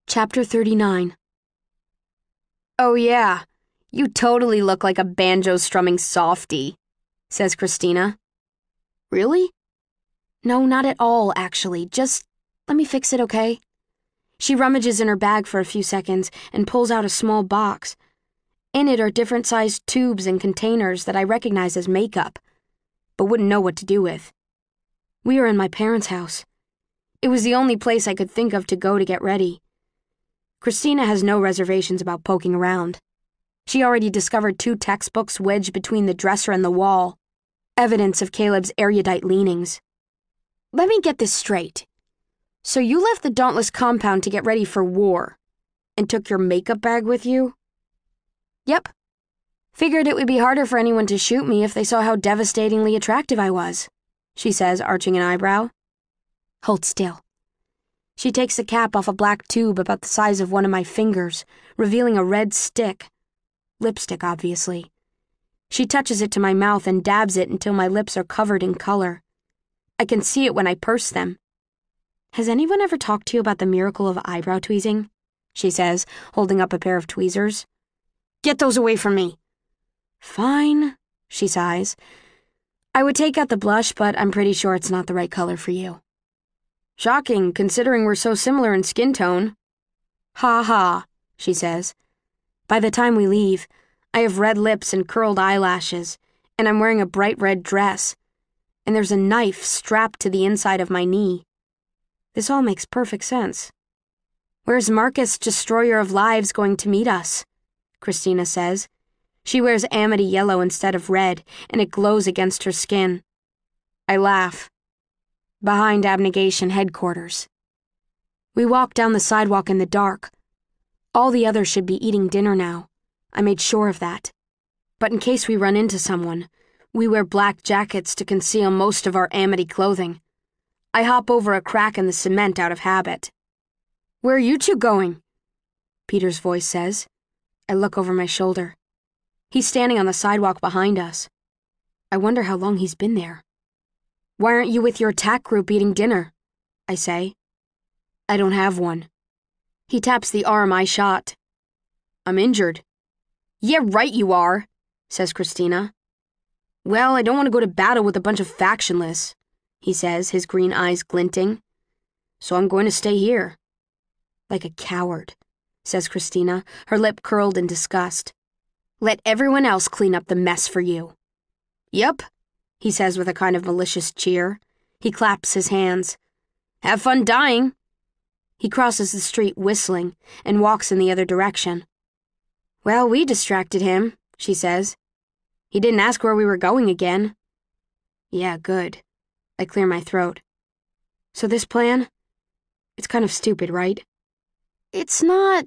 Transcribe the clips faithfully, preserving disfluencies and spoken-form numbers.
Chapter thirty-nine. "Oh yeah, you totally look like a banjo-strumming softie," says Christina. "Really?" "No, not at all, actually. Just let me fix it, okay?" She rummages in her bag for a few seconds and pulls out a small box. In it are different-sized tubes and containers that I recognize as makeup, but wouldn't know what to do with. We are in my parents' house. It was the only place I could think of to go to get ready. Christina has no reservations about poking around. She already discovered two textbooks wedged between the dresser and the wall, evidence of Caleb's erudite leanings. "Let me get this straight. So you left the Dauntless compound to get ready for war, and took your makeup bag with you?" "Yep. Figured it would be harder for anyone to shoot me if they saw how devastatingly attractive I was," she says, arching an eyebrow. "Hold still." She takes the cap off a black tube about the size of one of my fingers, revealing a red stick. Lipstick, obviously. She touches it to my mouth and dabs it until my lips are covered in color. I can see it when I purse them. "Has anyone ever talked to you about the miracle of eyebrow tweezing?" she says, holding up a pair of tweezers. "Get those away from me." "Fine," she sighs. "I would take out the blush, but I'm pretty sure it's not the right color for you." "Shocking, considering we're so similar in skin tone." "Ha ha," she says. "By the time we leave, I have red lips and curled eyelashes, and I'm wearing a bright red dress, and there's a knife strapped to the inside of my knee. This all makes perfect sense." "Where's Marcus, Destroyer of Lives, going to meet us?" Christina says. She wears amity yellow instead of red, and it glows against her skin. I laugh. "Behind Abnegation headquarters." We walk down the sidewalk in the dark. All the others should be eating dinner now. I made sure of that. But in case we run into someone, we wear black jackets to conceal most of our amity clothing. I hop over a crack in the cement out of habit. "Where are you two going?" Peter's voice says. I look over my shoulder. He's standing on the sidewalk behind us. I wonder how long he's been there. "Why aren't you with your attack group eating dinner?" I say. "I don't have one." He taps the arm I shot. "I'm injured." "Yeah, right you are," says Christina. "Well, I don't want to go to battle with a bunch of factionless," he says, his green eyes glinting. "So I'm going to stay here." "Like a coward," says Christina, her lip curled in disgust. "Let everyone else clean up the mess for you." "Yep," he says with a kind of malicious cheer. He claps his hands. "Have fun dying." He crosses the street whistling and walks in the other direction. "Well, we distracted him," she says. "He didn't ask where we were going again." "Yeah, good." I clear my throat. "So this plan? It's kind of stupid, right?" "It's not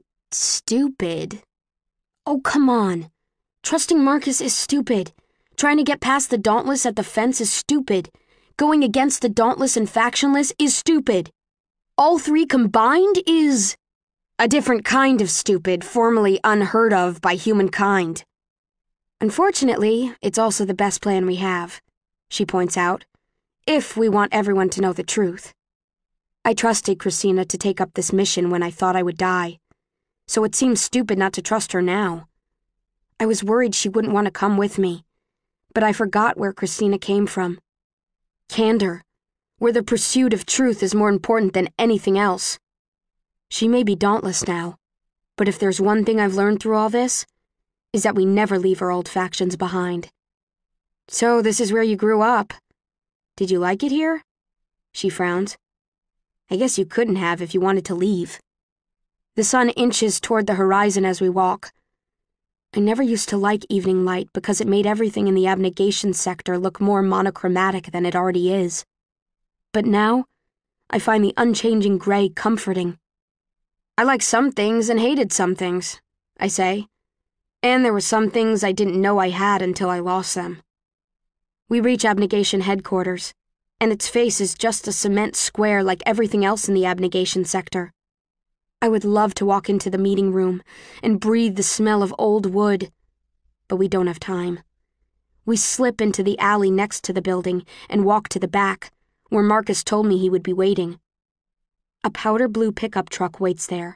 stupid." "Oh, come on. Trusting Marcus is stupid. Trying to get past the Dauntless at the fence is stupid. Going against the Dauntless and factionless is stupid. All three combined is a different kind of stupid, formerly unheard of by humankind. Unfortunately, it's also the best plan we have," she points out, "if we want everyone to know the truth." I trusted Christina to take up this mission when I thought I would die, so it seems stupid not to trust her now. I was worried she wouldn't want to come with me, but I forgot where Christina came from. Candor, where the pursuit of truth is more important than anything else. She may be dauntless now, but if there's one thing I've learned through all this, is that we never leave our old factions behind. "So this is where you grew up. Did you like it here?" She frowns. "I guess you couldn't have if you wanted to leave." The sun inches toward the horizon as we walk. I never used to like evening light because it made everything in the abnegation sector look more monochromatic than it already is. But now, I find the unchanging gray comforting. "I liked some things and hated some things," I say. "And there were some things I didn't know I had until I lost them." We reach Abnegation headquarters, and its face is just a cement square like everything else in the abnegation sector. I would love to walk into the meeting room and breathe the smell of old wood, but we don't have time. We slip into the alley next to the building and walk to the back, where Marcus told me he would be waiting. A powder blue pickup truck waits there,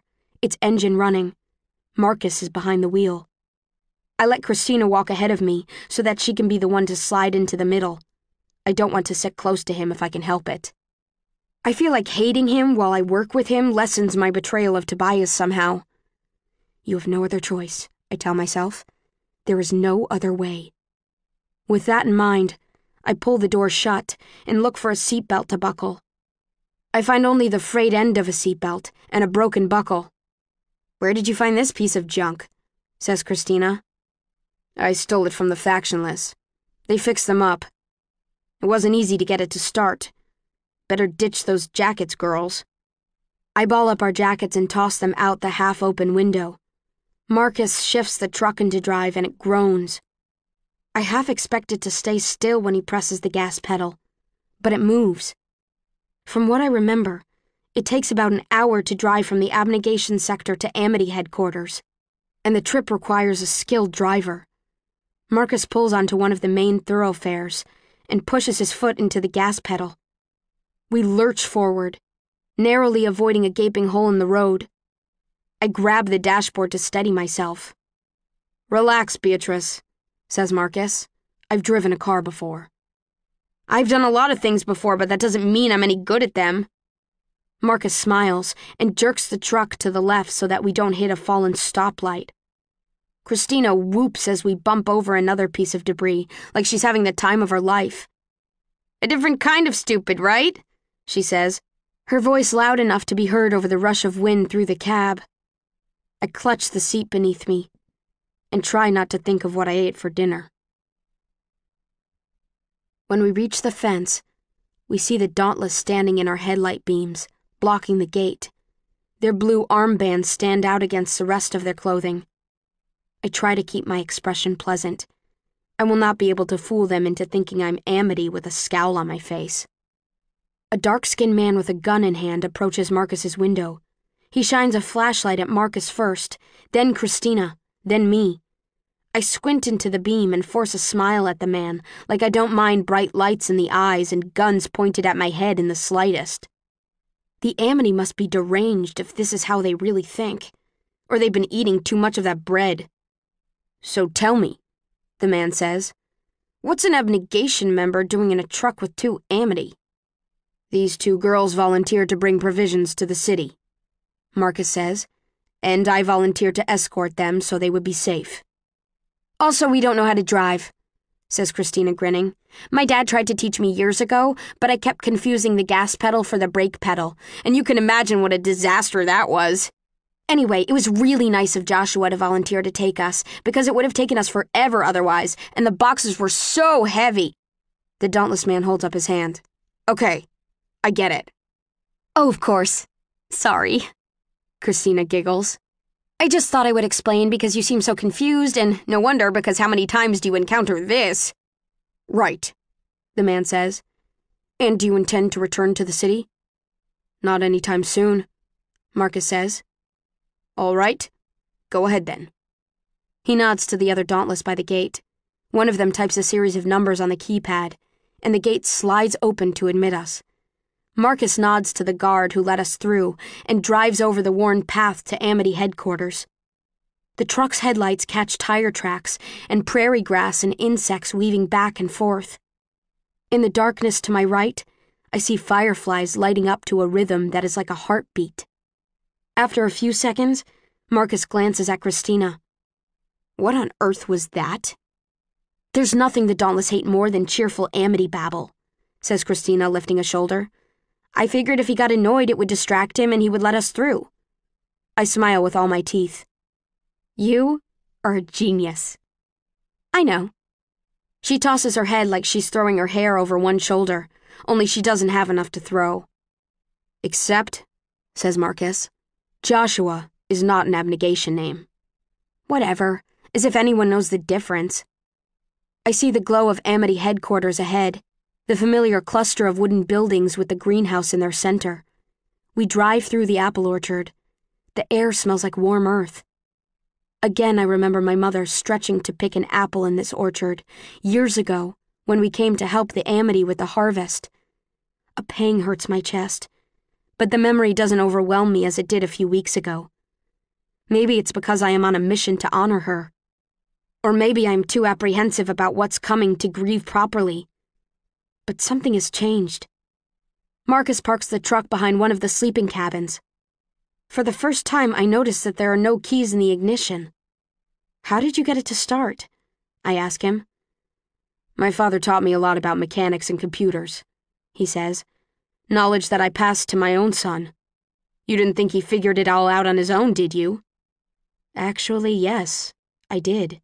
its engine running. Marcus is behind the wheel. I let Christina walk ahead of me so that she can be the one to slide into the middle. I don't want to sit close to him if I can help it. I feel like hating him while I work with him lessens my betrayal of Tobias somehow. You have no other choice, I tell myself. There is no other way. With that in mind, I pull the door shut and look for a seatbelt to buckle. I find only the frayed end of a seatbelt and a broken buckle. Where did you find this piece of junk? Says Christina. I stole it from the factionless. They fixed them up. It wasn't easy to get it to start. Better ditch those jackets, girls. I ball up our jackets and toss them out the half-open window. Marcus shifts the truck into drive and it groans. I half expect it to stay still when he presses the gas pedal, but it moves. From what I remember, it takes about an hour to drive from the abnegation sector to Amity headquarters, and the trip requires a skilled driver. Marcus pulls onto one of the main thoroughfares and pushes his foot into the gas pedal. We lurch forward, narrowly avoiding a gaping hole in the road. I grab the dashboard to steady myself. Relax, Beatrice, says Marcus. I've driven a car before. I've done a lot of things before, but that doesn't mean I'm any good at them. Marcus smiles and jerks the truck to the left so that we don't hit a fallen stoplight. Christina whoops as we bump over another piece of debris, like she's having the time of her life. A different kind of stupid, right? She says, her voice loud enough to be heard over the rush of wind through the cab. I clutch the seat beneath me and try not to think of what I ate for dinner. When we reach the fence, we see the Dauntless standing in our headlight beams, blocking the gate. Their blue armbands stand out against the rest of their clothing. I try to keep my expression pleasant. I will not be able to fool them into thinking I'm Amity with a scowl on my face. A dark-skinned man with a gun in hand approaches Marcus's window. He shines a flashlight at Marcus first, then Christina, then me. I squint into the beam and force a smile at the man, like I don't mind bright lights in the eyes and guns pointed at my head in the slightest. The Amity must be deranged if this is how they really think, or they've been eating too much of that bread. So tell me, the man says, what's an abnegation member doing in a truck with two Amity? These two girls volunteered to bring provisions to the city, Marcus says, and I volunteered to escort them so they would be safe. Also, we don't know how to drive, says Christina, grinning. My dad tried to teach me years ago, but I kept confusing the gas pedal for the brake pedal, and you can imagine what a disaster that was. Anyway, it was really nice of Joshua to volunteer to take us, because it would have taken us forever otherwise, and the boxes were so heavy. The Dauntless man holds up his hand. Okay, I get it. Oh, of course. Sorry. Christina giggles. I just thought I would explain because you seem so confused, and no wonder because how many times do you encounter this? Right, the man says. And do you intend to return to the city? Not anytime soon, Marcus says. All right, go ahead then. He nods to the other Dauntless by the gate. One of them types a series of numbers on the keypad, and the gate slides open to admit us. Marcus nods to the guard who let us through and drives over the worn path to Amity headquarters. The truck's headlights catch tire tracks and prairie grass and insects weaving back and forth. In the darkness to my right, I see fireflies lighting up to a rhythm that is like a heartbeat. After a few seconds, Marcus glances at Christina. What on earth was that? There's nothing the Dauntless hate more than cheerful Amity babble, says Christina, lifting a shoulder. I figured if he got annoyed it would distract him and he would let us through. I smile with all my teeth. You are a genius. I know. She tosses her head like she's throwing her hair over one shoulder, only she doesn't have enough to throw. Except, says Marcus, Joshua is not an abnegation name. Whatever, as if anyone knows the difference. I see the glow of Amity headquarters ahead, the familiar cluster of wooden buildings with the greenhouse in their center. We drive through the apple orchard. The air smells like warm earth. Again, I remember my mother stretching to pick an apple in this orchard, years ago, when we came to help the Amity with the harvest. A pang hurts my chest, but the memory doesn't overwhelm me as it did a few weeks ago. Maybe it's because I am on a mission to honor her. Or maybe I'm too apprehensive about what's coming to grieve properly. But something has changed. Marcus parks the truck behind one of the sleeping cabins. For the first time, I notice that there are no keys in the ignition. How did you get it to start? I ask him. My father taught me a lot about mechanics and computers, he says. Knowledge that I passed to my own son. You didn't think he figured it all out on his own, did you? Actually, yes, I did.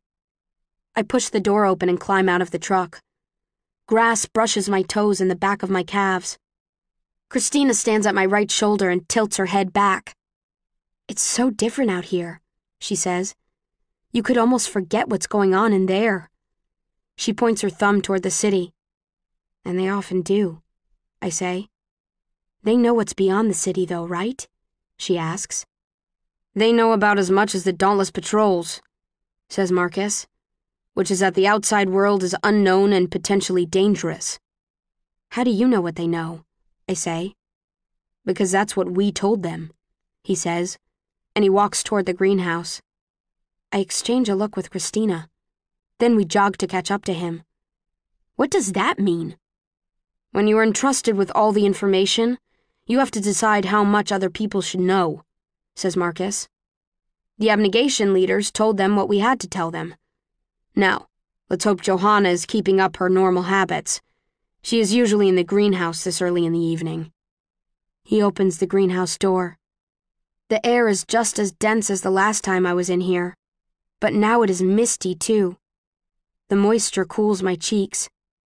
I push the door open and climb out of the truck. Grass brushes my toes and the back of my calves. Christina stands at my right shoulder and tilts her head back. It's so different out here, she says. You could almost forget what's going on in there. She points her thumb toward the city. And they often do, I say. They know what's beyond the city, though, right? She asks. They know about as much as the Dauntless patrols, says Marcus, which is that the outside world is unknown and potentially dangerous. How do you know what they know? I say. Because that's what we told them, he says, and he walks toward the greenhouse. I exchange a look with Christina. Then we jog to catch up to him. What does that mean? When you are entrusted with all the information, you have to decide how much other people should know, says Marcus. The abnegation leaders told them what we had to tell them. Now, let's hope Johanna is keeping up her normal habits. She is usually in the greenhouse this early in the evening. He opens the greenhouse door. The air is just as dense as the last time I was in here, but now it is misty too. The moisture cools my cheeks.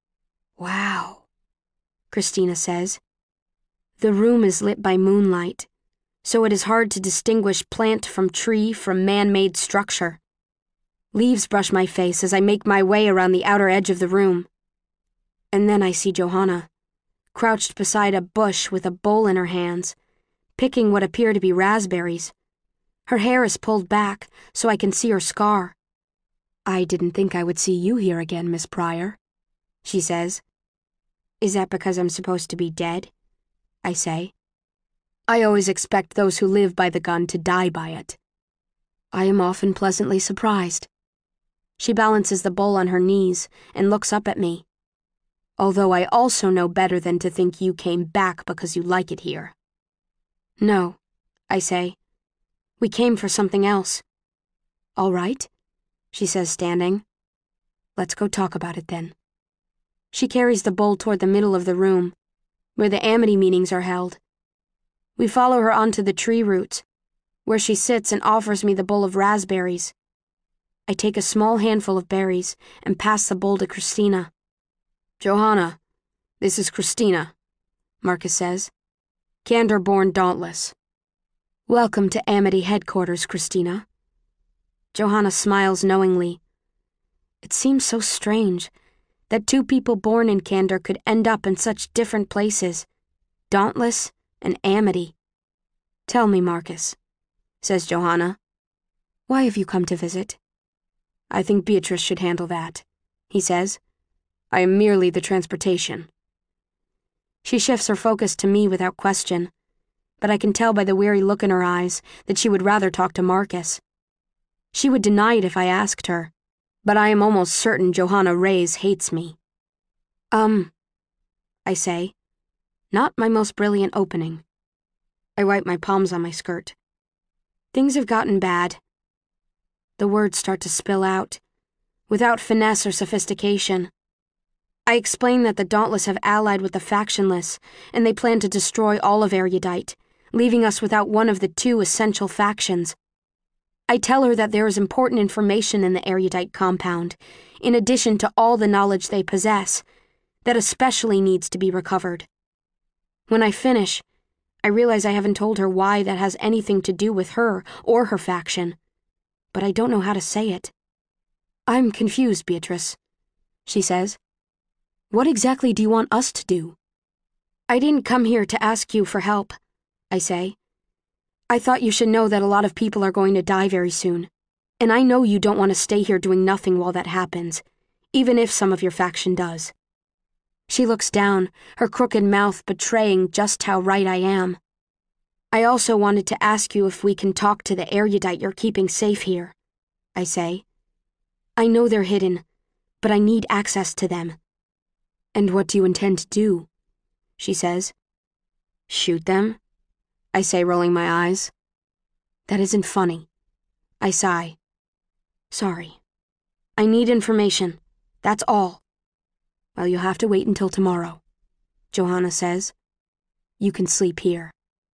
Wow, Christina says. The room is lit by moonlight, so it is hard to distinguish plant from tree from man-made structure. Leaves brush my face as I make my way around the outer edge of the room. And then I see Johanna, crouched beside a bush with a bowl in her hands, picking what appear to be raspberries. Her hair is pulled back so I can see her scar. I didn't think I would see you here again, Miss Pryor, she says. Is that because I'm supposed to be dead? I say. I always expect those who live by the gun to die by it. I am often pleasantly surprised. She balances the bowl on her knees and looks up at me. Although I also know better than to think you came back because you like it here. No, I say. We came for something else. All right, she says, standing. Let's go talk about it then. She carries the bowl toward the middle of the room, where the amity meetings are held. We follow her onto the tree roots, where she sits and offers me the bowl of raspberries. I take a small handful of berries and pass the bowl to Christina. Johanna, this is Christina, Marcus says. Candor-born Dauntless. Welcome to Amity headquarters, Christina. Johanna smiles knowingly. It seems so strange that two people born in Candor could end up in such different places, Dauntless and Amity. Tell me, Marcus, says Johanna. Why have you come to visit? I think Beatrice should handle that, he says. I am merely the transportation. She shifts her focus to me without question, but I can tell by the weary look in her eyes that she would rather talk to Marcus. She would deny it if I asked her, but I am almost certain Johanna Reyes hates me. Um, I say, not my most brilliant opening. I wipe my palms on my skirt. Things have gotten bad. The words start to spill out, without finesse or sophistication. I explain that the Dauntless have allied with the Factionless, and they plan to destroy all of Erudite, leaving us without one of the two essential factions. I tell her that there is important information in the Erudite compound, in addition to all the knowledge they possess, that especially needs to be recovered. When I finish, I realize I haven't told her why that has anything to do with her or her faction, but I don't know how to say it. I'm confused, Beatrice, she says. What exactly do you want us to do? I didn't come here to ask you for help, I say. I thought you should know that a lot of people are going to die very soon, and I know you don't want to stay here doing nothing while that happens, even if some of your faction does. She looks down, her crooked mouth betraying just how right I am. I also wanted to ask you if we can talk to the erudite you're keeping safe here, I say. I know they're hidden, but I need access to them. And what do you intend to do? She says. Shoot them? I say, rolling my eyes. That isn't funny. I sigh. Sorry. I need information. That's all. Well, you'll have to wait until tomorrow, Johanna says. You can sleep here.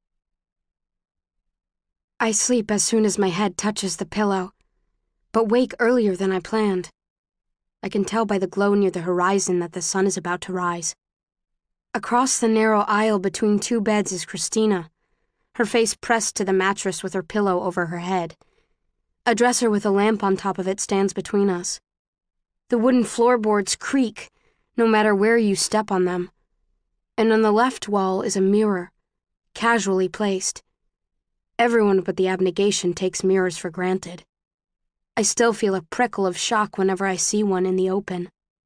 I sleep as soon as my head touches the pillow, but wake earlier than I planned. I can tell by the glow near the horizon that the sun is about to rise. Across the narrow aisle between two beds is Christina, her face pressed to the mattress with her pillow over her head. A dresser with a lamp on top of it stands between us. The wooden floorboards creak, no matter where you step on them. And on the left wall is a mirror, casually placed. Everyone but the abnegation takes mirrors for granted. I still feel a prickle of shock whenever I see one in the open.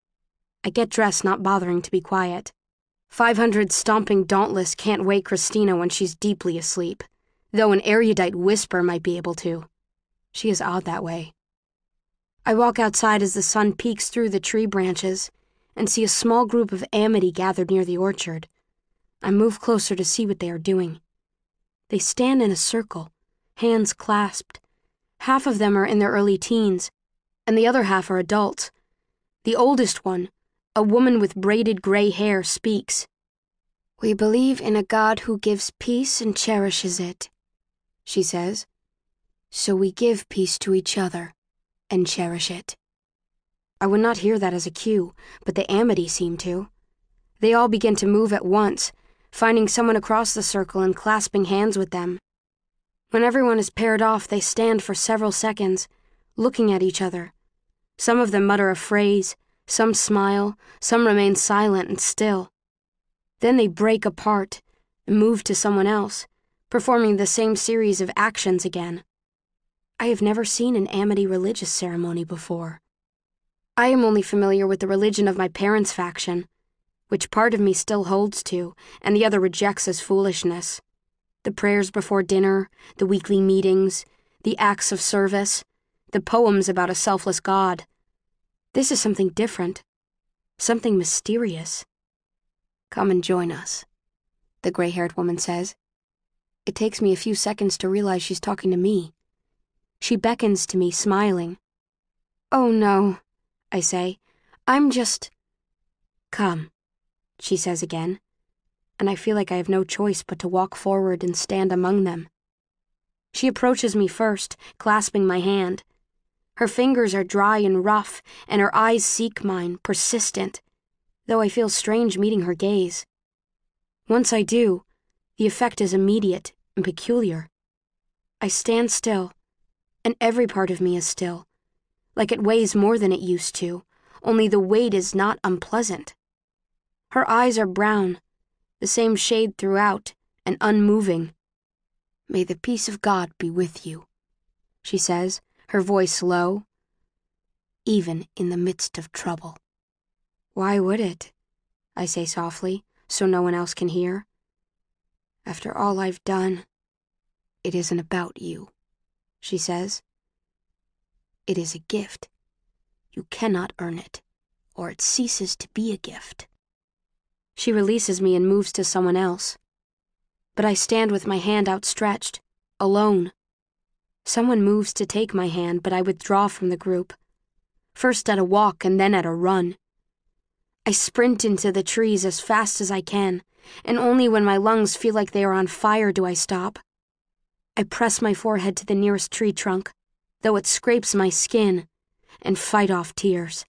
I get dressed, not bothering to be quiet. Five hundred stomping Dauntless can't wake Christina when she's deeply asleep, though an erudite whisper might be able to. She is odd that way. I walk outside as the sun peeks through the tree branches and see a small group of Amity gathered near the orchard. I move closer to see what they are doing. They stand in a circle, hands clasped. Half of them are in their early teens, and the other half are adults. The oldest one, a woman with braided gray hair, speaks. We believe in a God who gives peace and cherishes it, she says. So we give peace to each other and cherish it. I would not hear that as a cue, but the Amity seem to. They all begin to move at once, finding someone across the circle and clasping hands with them. When everyone is paired off, they stand for several seconds, looking at each other. Some of them mutter a phrase, some smile, some remain silent and still. Then they break apart and move to someone else, performing the same series of actions again. I have never seen an Amity religious ceremony before. I am only familiar with the religion of my parents' faction, which part of me still holds to, and the other rejects as foolishness. The prayers before dinner, the weekly meetings, the acts of service, the poems about a selfless God. This is something different, something mysterious. Come and join us, the gray-haired woman says. It takes me a few seconds to realize she's talking to me. She beckons to me, smiling. Oh no, I say. I'm just... Come, she says again, and I feel like I have no choice but to walk forward and stand among them. She approaches me first, clasping my hand. Her fingers are dry and rough, and her eyes seek mine, persistent, though I feel strange meeting her gaze. Once I do, the effect is immediate and peculiar. I stand still, and every part of me is still, like it weighs more than it used to, only the weight is not unpleasant. Her eyes are brown, the same shade throughout, and unmoving. May the peace of God be with you, she says, her voice low, even in the midst of trouble. Why would it? I say softly, so no one else can hear. After all I've done, it isn't about you, she says. It is a gift. You cannot earn it, or it ceases to be a gift. She releases me and moves to someone else. But I stand with my hand outstretched, alone. Someone moves to take my hand, but I withdraw from the group, first at a walk and then at a run. I sprint into the trees as fast as I can, and only when my lungs feel like they are on fire do I stop. I press my forehead to the nearest tree trunk, though it scrapes my skin, and fight off tears.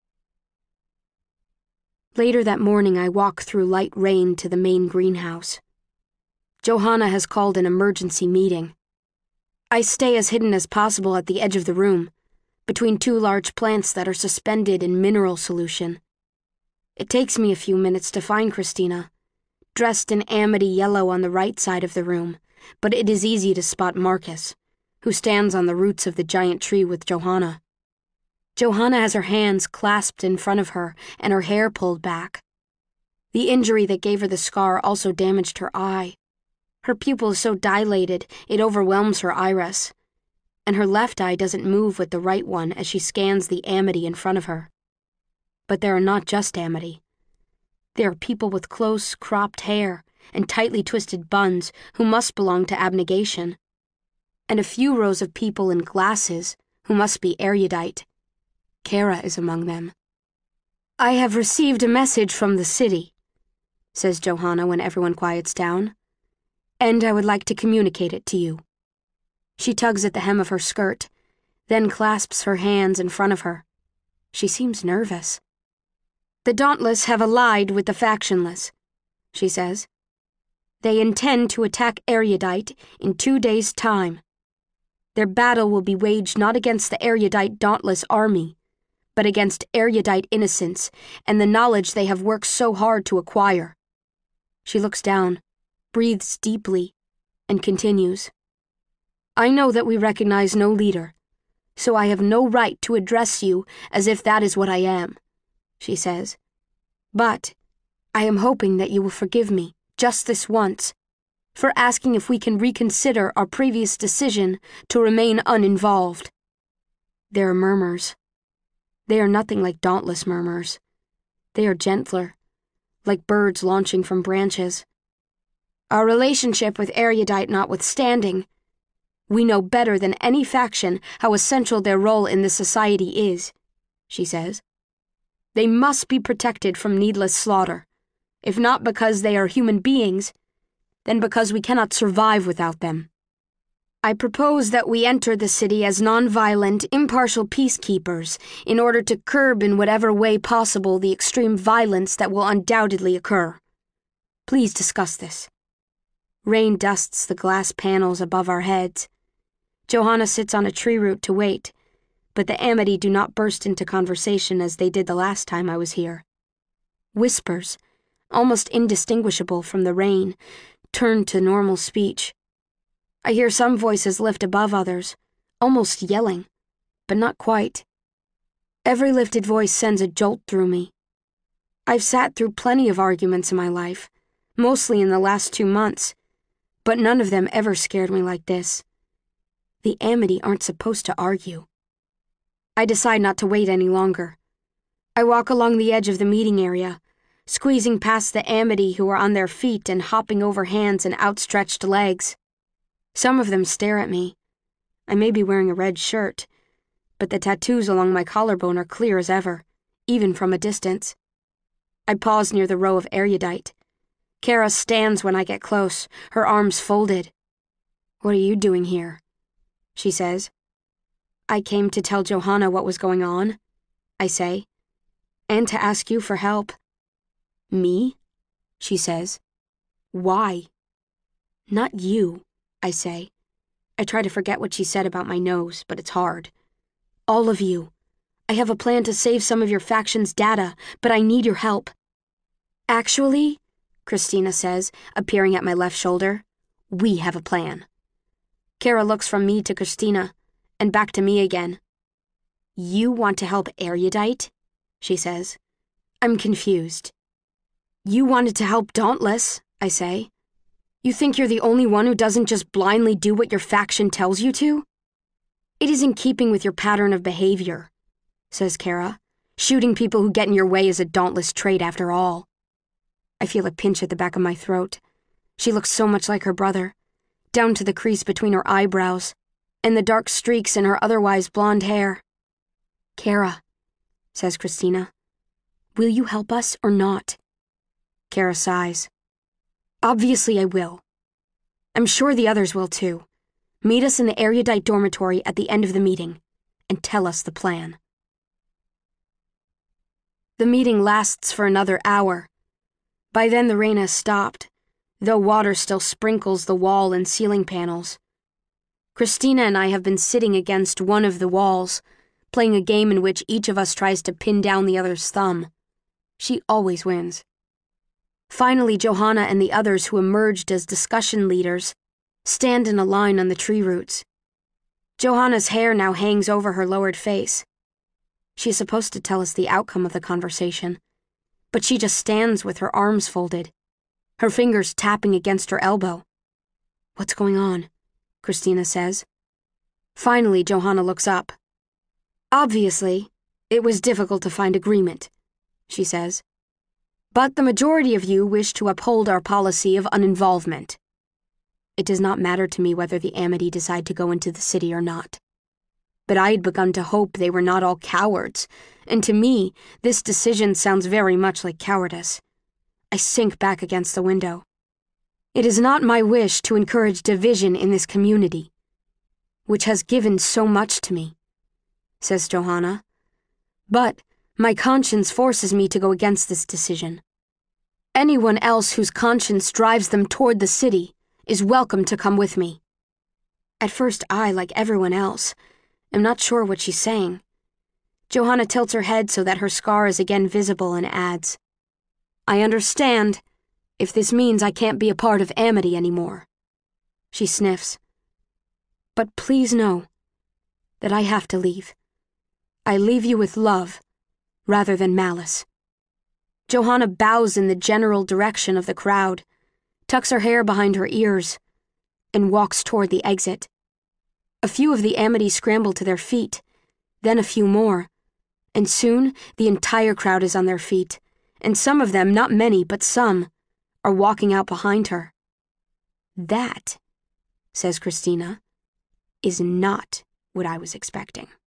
Later that morning, I walk through light rain to the main greenhouse. Johanna has called an emergency meeting. I stay as hidden as possible at the edge of the room, between two large plants that are suspended in mineral solution. It takes me a few minutes to find Christina, dressed in Amity yellow on the right side of the room, but it is easy to spot Marcus, who stands on the roots of the giant tree with Johanna. Johanna has her hands clasped in front of her and her hair pulled back. The injury that gave her the scar also damaged her eye. Her pupil is so dilated it overwhelms her iris, and her left eye doesn't move with the right one as she scans the Amity in front of her. But there are not just Amity. There are people with close, cropped hair and tightly twisted buns who must belong to abnegation, and a few rows of people in glasses who must be erudite. Kara is among them. "I have received a message from the city," says Johanna when everyone quiets down, "and I would like to communicate it to you." She tugs at the hem of her skirt, then clasps her hands in front of her. She seems nervous. "The Dauntless have allied with the Factionless," she says. "They intend to attack Erudite in two days' time. Their battle will be waged not against the Erudite Dauntless army, but against Erudite innocence and the knowledge they have worked so hard to acquire." She looks down, breathes deeply, and continues. "I know that we recognize no leader, so I have no right to address you as if that is what I am," she says. "But I am hoping that you will forgive me, just this once, for asking if we can reconsider our previous decision to remain uninvolved." There are murmurs. They are nothing like Dauntless murmurs. They are gentler, like birds launching from branches. "Our relationship with Erudite notwithstanding, we know better than any faction how essential their role in this society is," she says. "They must be protected from needless slaughter, if not because they are human beings, then because we cannot survive without them. I propose that we enter the city as non-violent, impartial peacekeepers in order to curb in whatever way possible the extreme violence that will undoubtedly occur. Please discuss this." Rain dusts the glass panels above our heads. Johanna sits on a tree root to wait, but the Amity do not burst into conversation as they did the last time I was here. Whispers, almost indistinguishable from the rain, turn to normal speech. I hear some voices lift above others, almost yelling, but not quite. Every lifted voice sends a jolt through me. I've sat through plenty of arguments in my life, mostly in the last two months, but none of them ever scared me like this. The Amity aren't supposed to argue. I decide not to wait any longer. I walk along the edge of the meeting area, squeezing past the Amity who are on their feet and hopping over hands and outstretched legs. Some of them stare at me. I may be wearing a red shirt, but the tattoos along my collarbone are clear as ever, even from a distance. I pause near the row of erudite. Kara stands when I get close, her arms folded. "What are you doing here?" she says. "I came to tell Johanna what was going on," I say, "and to ask you for help." "Me?" she says. "Why?" "Not you," I say. I try to forget what she said about my nose, but it's hard. "All of you. I have a plan to save some of your faction's data, but I need your help." "Actually," Christina says, appearing at my left shoulder, "we have a plan." Kara looks from me to Christina, and back to me again. "You want to help Erudite?" she says. I'm confused. "You wanted to help Dauntless," I say. "You think you're the only one who doesn't just blindly do what your faction tells you to?" "It is in keeping with your pattern of behavior," says Kara. "Shooting people who get in your way is a Dauntless trait after all." I feel a pinch at the back of my throat. She looks so much like her brother, down to the crease between her eyebrows, and the dark streaks in her otherwise blonde hair. "Kara," says Christina, "will you help us or not?" Kara sighs. "Obviously I will. I'm sure the others will too. Meet us in the erudite dormitory at the end of the meeting, and tell us the plan." The meeting lasts for another hour. By then the rain has stopped, though water still sprinkles the wall and ceiling panels. Christina and I have been sitting against one of the walls, playing a game in which each of us tries to pin down the other's thumb. She always wins. Finally, Johanna and the others who emerged as discussion leaders stand in a line on the tree roots. Johanna's hair now hangs over her lowered face. She is supposed to tell us the outcome of the conversation, but she just stands with her arms folded, her fingers tapping against her elbow. What's going on? Christina says. Finally, Johanna looks up. Obviously, it was difficult to find agreement, she says. But the majority of you wish to uphold our policy of uninvolvement. It does not matter to me whether the Amity decide to go into the city or not. But I had begun to hope they were not all cowards, and to me, this decision sounds very much like cowardice. I sink back against the window. It is not my wish to encourage division in this community, which has given so much to me, says Johanna. But my conscience forces me to go against this decision. Anyone else whose conscience drives them toward the city is welcome to come with me. At first I, like everyone else, am not sure what she's saying. Johanna tilts her head so that her scar is again visible and adds, I understand, if this means I can't be a part of Amity anymore. She sniffs. But please know that I have to leave. I leave you with love, rather than malice. Johanna bows in the general direction of the crowd, tucks her hair behind her ears, and walks toward the exit. A few of the Amity scramble to their feet, then a few more, and soon the entire crowd is on their feet, and some of them, not many, but some, are walking out behind her. That, says Christina, is not what I was expecting.